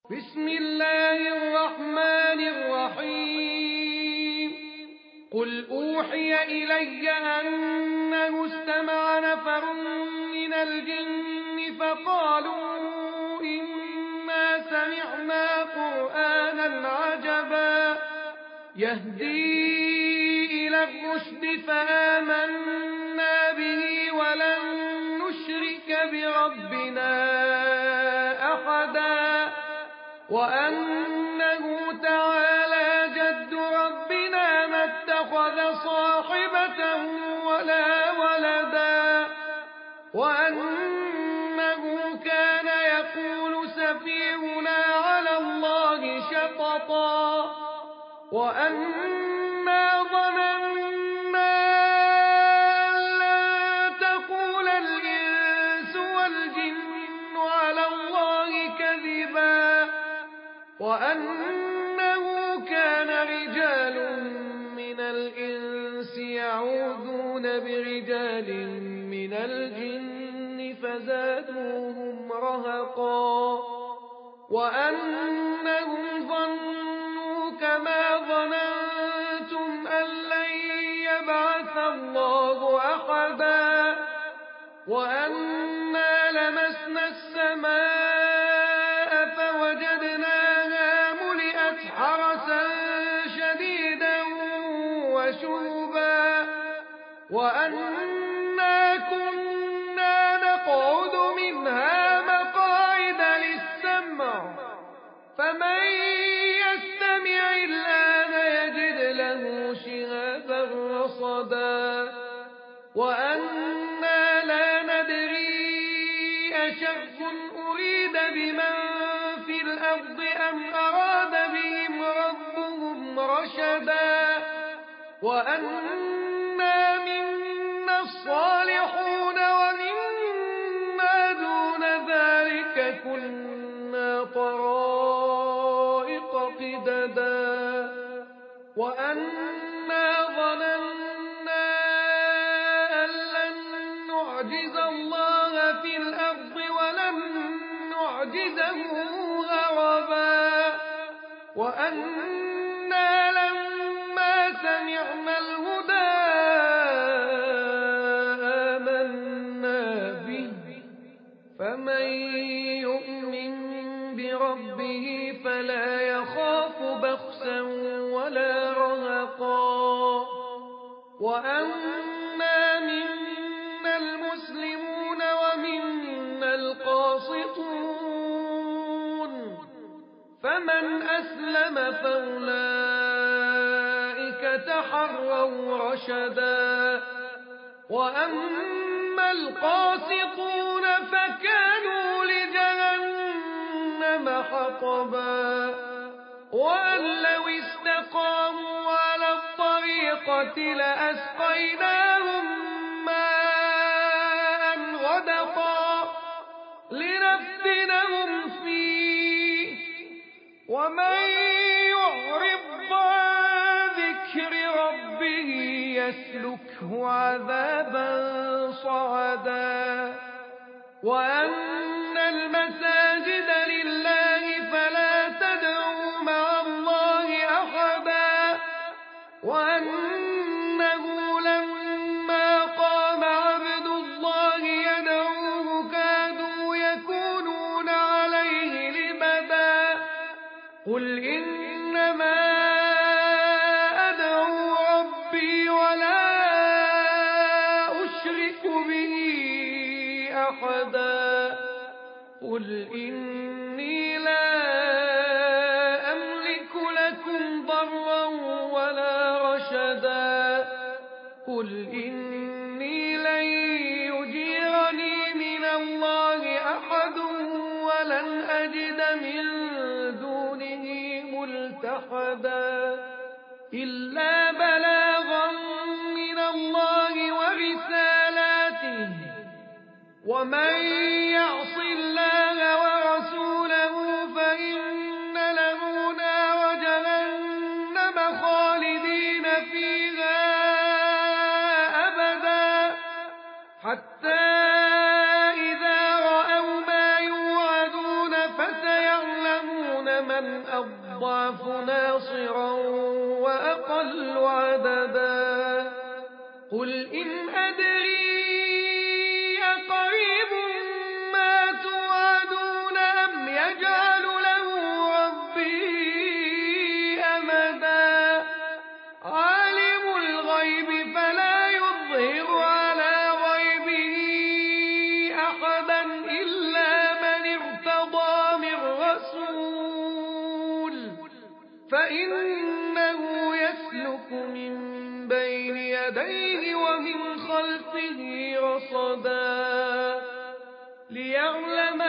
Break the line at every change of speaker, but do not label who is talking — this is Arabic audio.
بسم الله الرحمن الرحيم قل أوحي إلي أنه استمع نفر من الجن فقالوا إنا سمعنا قرآنا عجبا يهدي إلى الرشد فآمنا به ولن نشرك بربنا أحدا وأنه تعالى جد ربنا ما اتخذ صاحبة ولا ولدا وأنه كان يقول سفيهنا على الله شططا وأنا ظننا أن لن تقول الإنس والجن على الله كذبا وأنه كان رجال من الإنس يعوذون برجال من الجن فزادوهم رهقا وأنهم ظنوا كما ظننتم أن لن يبعث الله أحدا وأنا لمسنا السماء فوجدناها ملئت حرسا شديدا وشهبا وأنا كنا نقعد منها مقاعد للسمع فمن يستمع الآن يجد له شهابا رصدا وأنا لا ندري أشر أريد بمن في الأرض أم أراد بهم ربهم رشدا وأنا منا الصالحون ومنا دون ذلك كنا طرائق قددا وأنا ظننا أن لن نعجز الله في الأرض ولن نعجزه هربا وأنا لما سمعنا الهدى آمنا به فمن يؤمن بربه فلا يخاف بخسا ولا رهقا وأنا منا المسلمون ومنا القاسطون فمن أسلم فأولئك تحروا رشدا وأما القاسطون فكانوا لجهنم حطبا وأن لو استقاموا على الطريقة لأسقيناهم ماء غدقا لنفتنهم فيه ومن يعرض عن ذكر ربه يسلكه عذابا صعدا وأن المساجد لله فلا تدعوا مع الله أحدا وأنه لما قام عبد الله يدعوه كادوا يكونون عليه لبدا قل إنما أدعو ربي ولا أشرك به أحدا قل إني لا أملك لكم ضرا ولا رشدا قل إني لن يجيرني من الله أحد ولن أجد من دونه ملتحدا إلا بلاغا من الله ورسالاته ومن يعص الله ورسوله فإن له نار جهنم خالدين فيها أبدا حتى إذا رأوا ما يوعدون فسيعلمون من أضعف ناصرا وأقل عددا قل إن أدري أقريب ما توعدون أم يجعل له ربي أمدا عالم الغيب فلا يظهر على غيبه أحدا إلا من ارتضى من رسول فإنه يسلك من بين يديه ومن خلفه رصدا ليعلم